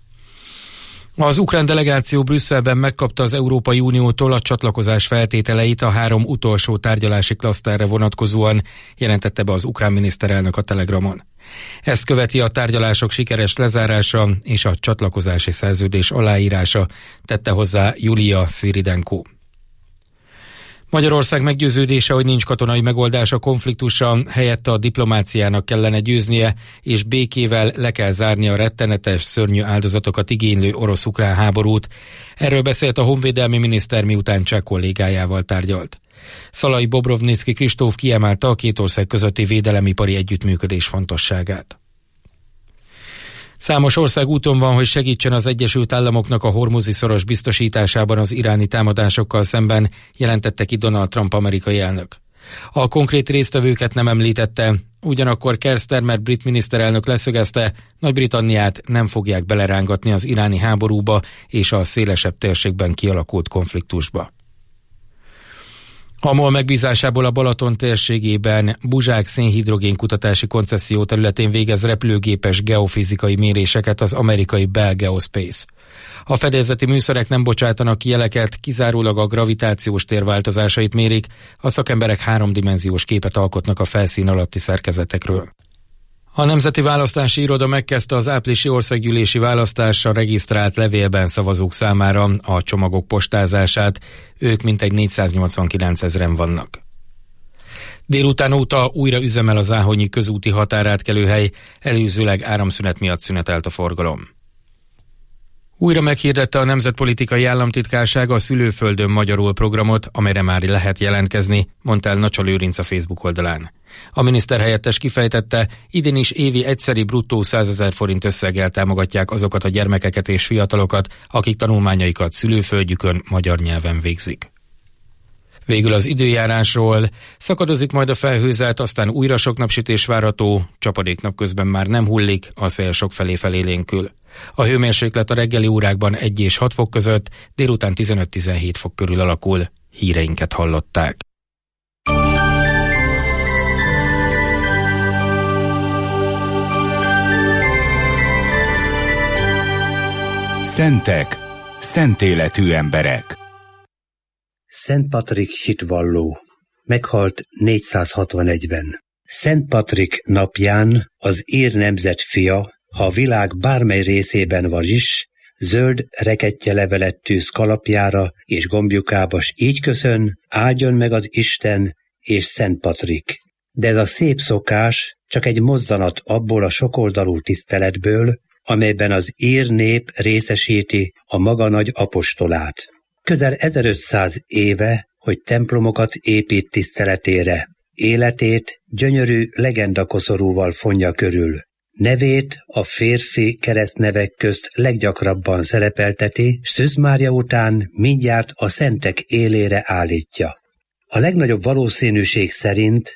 Az ukrán delegáció Brüsszelben megkapta az Európai Uniótól a csatlakozás feltételeit a 3 utolsó tárgyalási klaszterre vonatkozóan, jelentette be az ukrán miniszterelnök a Telegramon. Ezt követi a tárgyalások sikeres lezárása és a csatlakozási szerződés aláírása, tette hozzá Julia Sviridenko. Magyarország meggyőződése, hogy nincs katonai megoldás a konfliktusra, helyette a diplomáciának kellene győznie, és békével le kell zárni a rettenetes, szörnyű áldozatokat igénylő orosz-ukrán háborút. Erről beszélt a honvédelmi miniszter, miután cseh kollégájával tárgyalt. Szalai Bobrovnicki Kristóf kiemelte a két ország közötti védelemipari együttműködés fontosságát. Számos ország úton van, hogy segítsen az Egyesült Államoknak a Hormuzi szoros biztosításában az iráni támadásokkal szemben, jelentette ki Donald Trump amerikai elnök. A konkrét résztvevőket nem említette, ugyanakkor Keir Starmer brit miniszterelnök leszögezte, Nagy-Britanniát nem fogják belerángatni az iráni háborúba és a szélesebb térségben kialakult konfliktusba. A MOL megbízásából a Balaton térségében Buzsák szénhidrogén kutatási koncesszió területén végez repülőgépes geofizikai méréseket az amerikai Bell Geospace. A fedélzeti műszerek nem bocsátanak ki jeleket, kizárólag a gravitációs tér változásait mérik, a szakemberek 3-dimenziós képet alkotnak a felszín alatti szerkezetekről. A Nemzeti Választási Iroda megkezdte az áprilisi országgyűlési választásra regisztrált levélben szavazók számára a csomagok postázását, ők mintegy 489 000-en vannak. Délután óta újra üzemel a záhonyi közúti határátkelőhely, előzőleg áramszünet miatt szünetelt a forgalom. Újra meghirdette a Nemzetpolitikai Államtitkárság a Szülőföldön magyarul programot, amelyre már lehet jelentkezni, mondta el Nacsa Lőrinc a Facebook oldalán. A miniszterhelyettes kifejtette, idén is évi egyszeri bruttó 100 000 forint összeggel támogatják azokat a gyermekeket és fiatalokat, akik tanulmányaikat szülőföldjükön magyar nyelven végzik. Végül az időjárásról: szakadozik majd a felhőzet, aztán újra sok napsütés várható, csapadék napközben már nem hullik, a szél sokfelé felélénkül. A hőmérséklet a reggeli órákban 1 és 6 fok között, délután 15-17 fok körül alakul. Híreinket hallották. Szentek, szent életű emberek. Szent Patrik hitvalló, meghalt 461-ben. Szent Patrik napján az ír nemzet fia, ha a világ bármely részében van is, zöld rekettye-levelet tűz kalapjára és gombjukába, s így köszön: áldjon meg az Isten és Szent Patrik. De ez a szép szokás csak egy mozzanat abból a sokoldalú tiszteletből, amelyben az ír nép részesíti a maga nagy apostolát. Közel 1500 éve, hogy templomokat épít tiszteletére, életét gyönyörű legendakoszorúval fonja körül. Nevét a férfi keresztnevek közt leggyakrabban szerepelteti, Szűz Mária után mindjárt a szentek élére állítja. A legnagyobb valószínűség szerint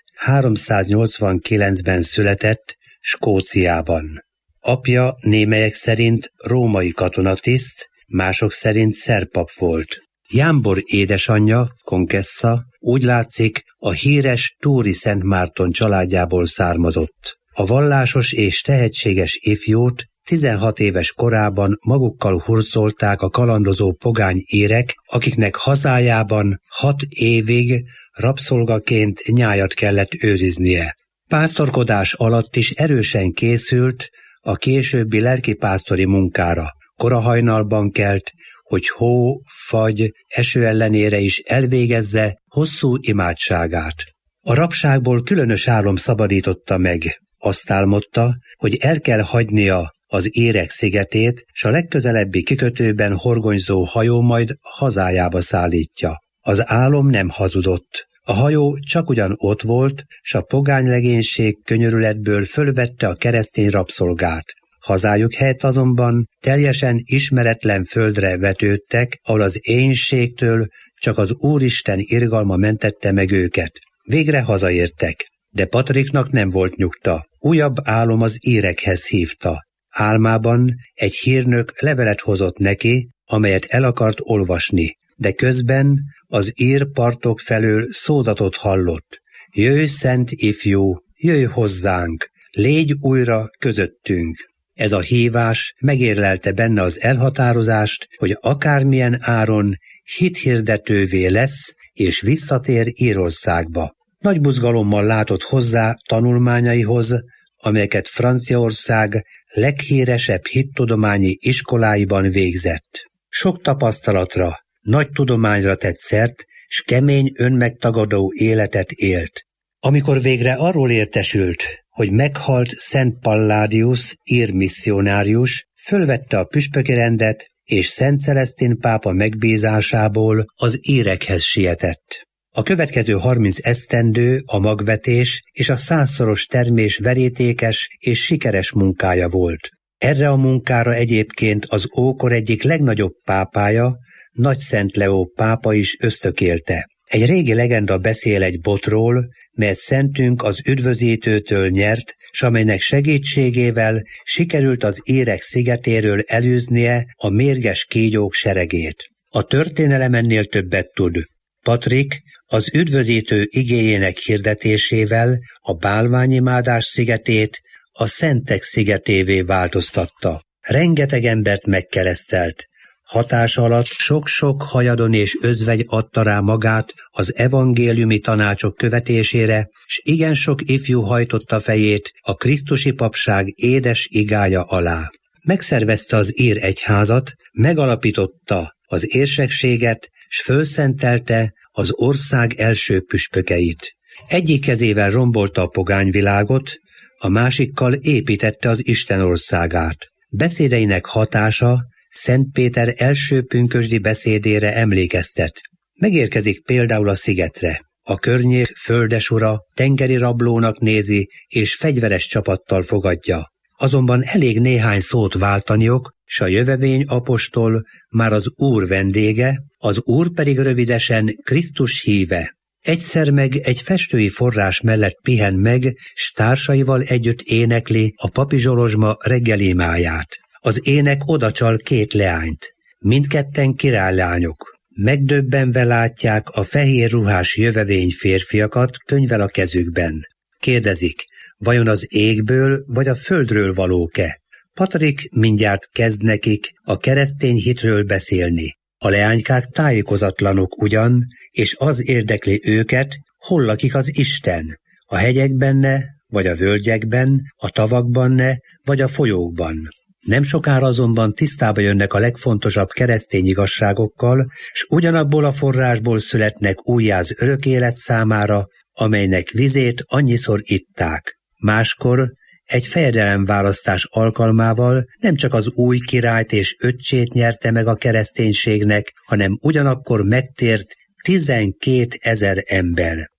389-ben született Skóciában. Apja némelyek szerint római katonatiszt, mások szerint szerpap volt. Jámbor édesanyja, Konkessa, úgy látszik, a híres Túri Szent Márton családjából származott. A vallásos és tehetséges ifjút 16 éves korában magukkal hurcolták a kalandozó pogány írek, akiknek hazájában 6 évig rabszolgaként nyájat kellett őriznie. Pásztorkodás alatt is erősen készült a későbbi lelkipásztori munkára. Korahajnalban kelt, hogy hó, fagy, eső ellenére is elvégezze hosszú imádságát. A rabságból különös álom szabadította meg. Azt álmodta, hogy el kell hagynia az Írek szigetét, s a legközelebbi kikötőben horgonyzó hajó majd hazájába szállítja. Az álom nem hazudott. A hajó csakugyan ott volt, s a pogánylegénység könyörületből fölvette a keresztény rabszolgát. Hazájuk helyett azonban teljesen ismeretlen földre vetődtek, ahol az éhínségtől csak az Úristen irgalma mentette meg őket. Végre hazaértek. De Patriknak nem volt nyugta. Újabb álom az írekhez hívta. Álmában egy hírnök levelet hozott neki, amelyet el akart olvasni, de közben az ír partok felől szózatot hallott. Jöjj, szent ifjú, jöjj hozzánk, légy újra közöttünk. Ez a hívás megérlelte benne az elhatározást, hogy akármilyen áron hithirdetővé lesz és visszatér Írországba. Nagy buzgalommal látott hozzá tanulmányaihoz, amelyeket Franciaország leghíresebb hittudományi iskoláiban végzett. Sok tapasztalatra, nagy tudományra tett szert, s kemény önmegtagadó életet élt. Amikor végre arról értesült, hogy meghalt Szent Palladius, ír misszionárius, fölvette a püspöki rendet, és Szent Celesztin pápa megbízásából az írekhez sietett. A következő 30 esztendő a magvetés és a 100-szoros termés verítékes és sikeres munkája volt. Erre a munkára egyébként az ókor egyik legnagyobb pápája, Nagy Szent Leó pápa is ösztökélte. Egy régi legenda beszél egy botról, melyet szentünk az üdvözítőtől nyert, s amelynek segítségével sikerült az Írek szigetéről elűznie a mérges kígyók seregét. A történelem ennél többet tud. Patrik az üdvözítő igéjének hirdetésével a bálványimádás szigetét a Szentek szigetévé változtatta. Rengeteg embert megkeresztelt. Hatása alatt sok-sok hajadon és özvegy adta rá magát az evangéliumi tanácsok követésére, s igen sok ifjú hajtotta fejét a krisztusi papság édes igája alá. Megszervezte az ír egyházat, megalapította az érsekséget, s fölszentelte az ország első püspökeit. Egyik kezével rombolta a pogányvilágot, a másikkal építette az Isten országát. Beszédeinek hatása Szent Péter első pünkösdi beszédére emlékeztet. Megérkezik például a szigetre. A környék földesura tengeri rablónak nézi, és fegyveres csapattal fogadja. Azonban elég néhány szót váltaniok, s a jövevény apostol már az Úr vendége, az Úr pedig rövidesen Krisztus híve. Egyszer meg egy festői forrás mellett pihen meg, s társaival együtt énekli a Papi Zsolozsma reggelimáját. Az ének odacsal 2 leányt. Mindketten királylányok. Megdöbbenve látják a fehér ruhás jövevény férfiakat könyvvel a kezükben. Kérdezik, vajon az égből vagy a földről valók-e? Patrik mindjárt kezd nekik a keresztény hitről beszélni. A leánykák tájékozatlanok ugyan, és az érdekli őket, hol lakik az Isten, a hegyekben, vagy a völgyekben, a tavakban, vagy a folyókban. Nem sokára azonban tisztába jönnek a legfontosabb keresztény igazságokkal, s ugyanabból a forrásból születnek újjá az örök élet számára, amelynek vizét annyiszor itták. Máskor egy fejedelemválasztás alkalmával nem csak az új királyt és öccsét nyerte meg a kereszténységnek, hanem ugyanakkor megtért 12 000 ember.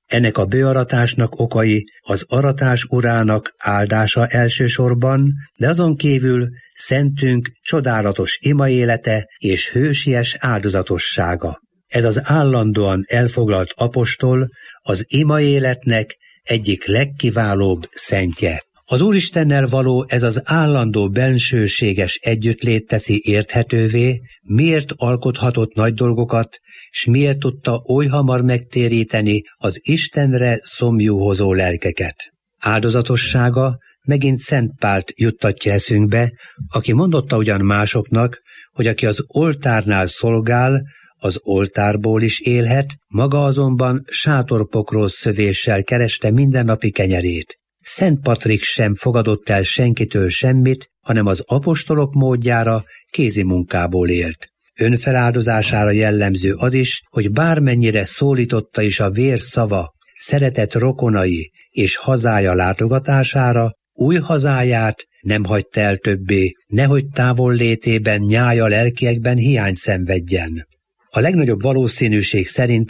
Ennek a bőaratásnak okai az aratás urának áldása elsősorban, de azon kívül szentünk csodálatos imaélete és hősies áldozatossága. Ez az állandóan elfoglalt apostol az imaéletnek egyik legkiválóbb szentje. Az Úristennel való ez az állandó bensőséges együttlét teszi érthetővé, miért alkothatott nagy dolgokat, s miért tudta oly hamar megtéríteni az Istenre szomjúhozó lelkeket. Áldozatossága megint Szent Pált juttatja eszünkbe, aki mondotta ugyan másoknak, hogy aki az oltárnál szolgál, az oltárból is élhet, maga azonban sátorpokról szövéssel kereste mindennapi kenyerét. Szent Patrik sem fogadott el senkitől semmit, hanem az apostolok módjára kézi munkából élt. Önfeláldozására jellemző az is, hogy bármennyire szólította is a vér szava, szeretett rokonai és hazája látogatására, új hazáját nem hagyta el többé, nehogy távol létében nyája lelkiekben hiány szenvedjen. A legnagyobb valószínűség szerint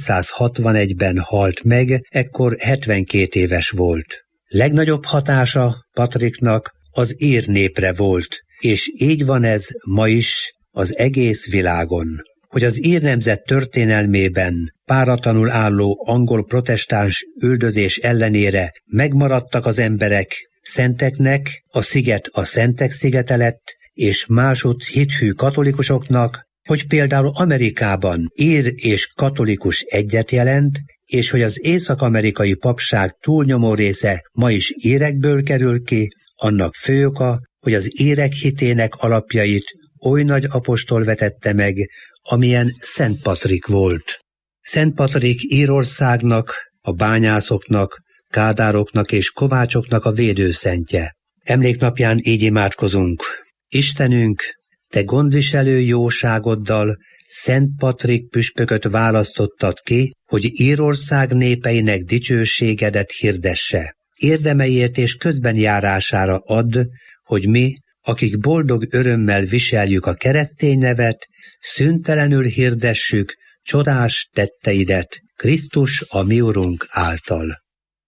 461-ben halt meg, ekkor 72 éves volt. Legnagyobb hatása Patriknak az ír népre volt, és így van ez ma is az egész világon. Hogy az ír nemzet történelmében páratlanul álló angol protestáns üldözés ellenére megmaradtak az emberek szenteknek, a sziget a szentek szigete lett, és másutt hithű katolikusoknak, hogy például Amerikában ír és katolikus egyet jelent, és hogy az észak-amerikai papság túlnyomó része ma is írekből kerül ki, annak fő oka, hogy az írek hitének alapjait oly nagy apostol vetette meg, amilyen Szent Patrik volt. Szent Patrik Írországnak, a bányászoknak, kádároknak és kovácsoknak a védőszentje. Emléknapján így imádkozunk. Istenünk, te gondviselő jóságoddal Szent Patrik püspököt választottad ki, hogy Írország népeinek dicsőségedet hirdesse. Érdemeiért és közbenjárására add, hogy mi, akik boldog örömmel viseljük a keresztény nevet, szüntelenül hirdessük csodás tetteidet Krisztus a mi Urunk által.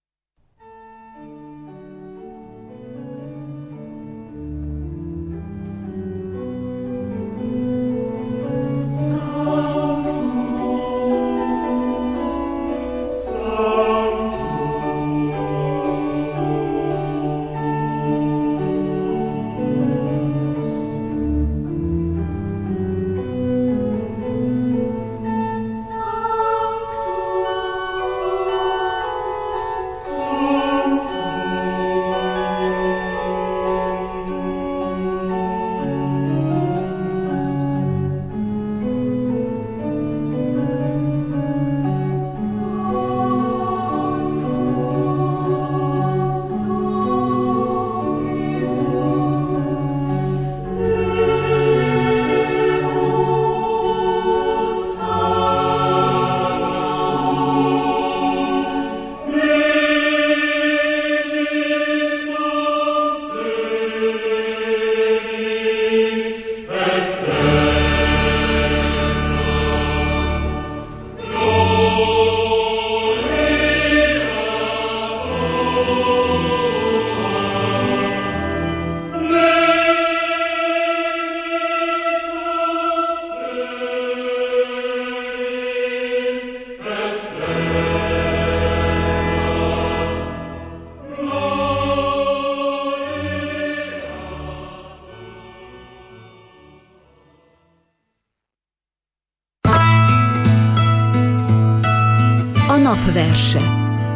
Napverse.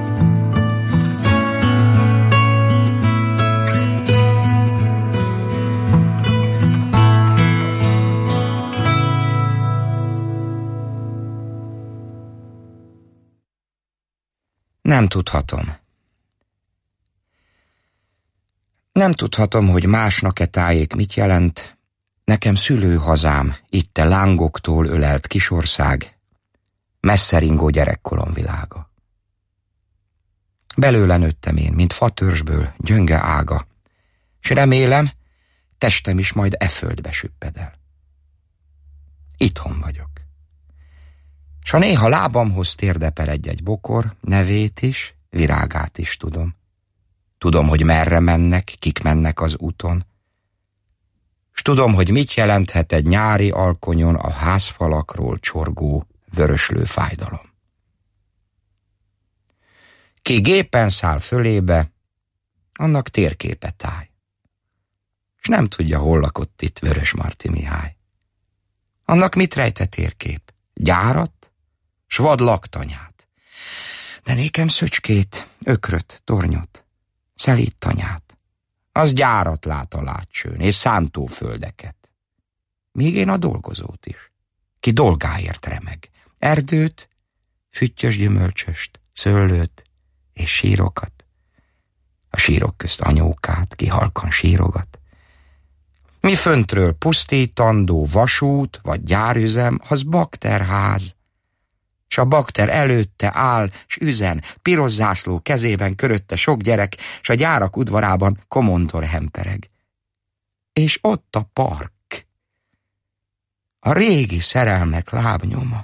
Nem tudhatom. Nem tudhatom, hogy másnak-e tájék mit jelent. Nekem szülőhazám, itte lángoktól ölelt kisország, messzeringó gyerekkorom világa. Belőle nőttem én, mint fatörzsből, gyönge ága, s remélem, testem is majd e földbe süpped el. Itthon vagyok. S ha néha lábamhoz térdepel egy bokor, nevét is, virágát is tudom. Tudom, hogy merre mennek, kik mennek az úton. S tudom, hogy mit jelenthet egy nyári alkonyon a házfalakról csorgó vöröslő fájdalom. Ki gépen száll fölébe, annak térképet táj. S nem tudja, hol lakott itt Vörösmarty Mihály. Annak mit rejt a térkép? Gyárat, s vad laktanyát. De nékem szöcskét, ökröt, tornyot, szelíd tanyát. Az gyárat lát a látcsőn, és szántóföldeket. Míg én a dolgozót is, ki dolgáért remeg. Erdőt, füttyös gyümölcsöst, szőlőt és sírokat. A sírok közt anyókát, ki halkan sírogat. Mi föntről pusztítandó vasút vagy gyárüzem, az bakterház. S a bakter előtte áll, s üzen, piros zászló kezében körötte sok gyerek, s a gyárak udvarában komondor hempereg. És ott a park. A régi szerelmek lábnyoma.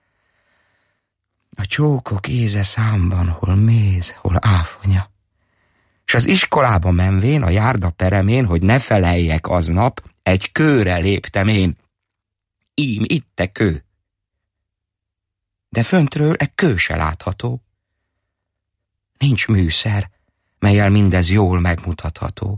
A csókok íze számban, hol méz, hol áfonya. S az iskolába menvén, a járda peremén, hogy ne feleljek aznap, egy kőre léptem én. Ím itt e kő. De föntről e kő se látható. Nincs műszer, mellyel mindez jól megmutatható.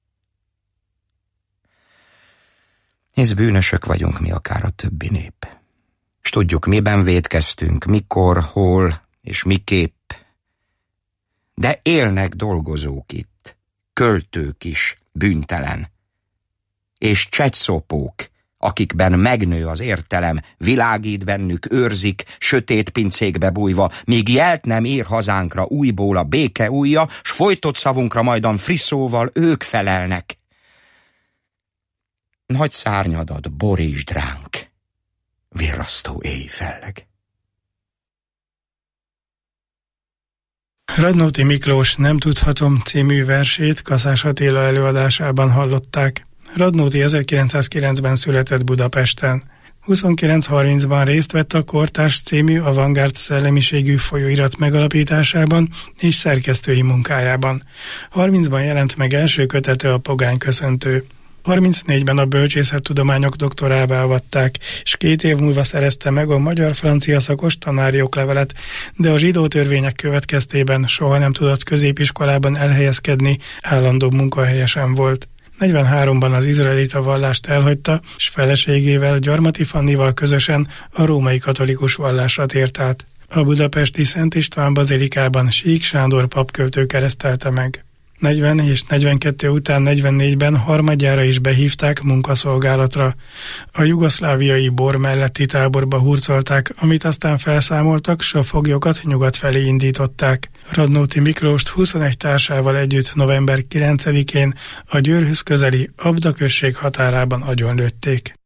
Hisz bűnösök vagyunk mi akár a többi nép. S tudjuk, miben vétkeztünk, mikor, hol és miképp. De élnek dolgozók itt, költők is, bűntelen. És csecsszopók, akikben megnő az értelem, világít bennük, őrzik, sötét pincékbe bújva, míg jelt nem ír hazánkra újból a béke ujja, s folytott szavunkra majdan frisszóval ők felelnek. Nagy szárnyadat borítsd ránk, virrasztó éjfelleg. Radnóti Miklós Nem tudhatom című versét Kaszás Attila előadásában hallották. Radnóti 1909-ben született Budapesten. 29-30-ban részt vett a Kortárs című avantgárd szellemiségű folyóirat megalapításában és szerkesztői munkájában. 30-ban jelent meg első kötete a Pogány köszöntő. 34-ben a bölcsészettudományok doktorává avatták, és 2 év múlva szerezte meg a magyar-francia szakos tanári oklevelet, de a zsidó törvények következtében soha nem tudott középiskolában elhelyezkedni, állandó munkahelyesen volt. 43-ban az izraelita vallást elhagyta, és feleségével, Gyarmati Fannival közösen a római katolikus vallásra tért át. A budapesti Szent István bazilikában Sík Sándor papköltő keresztelte meg. 40 és 42 után 44-ben harmadjára is behívták munkaszolgálatra. A jugoszláviai Bor melletti táborba hurcolták, amit aztán felszámoltak, s a foglyokat nyugat felé indították. Radnóti Miklóst 21 társával együtt november 9-én a Győrhöz közeli Abda község határában agyonlőtték.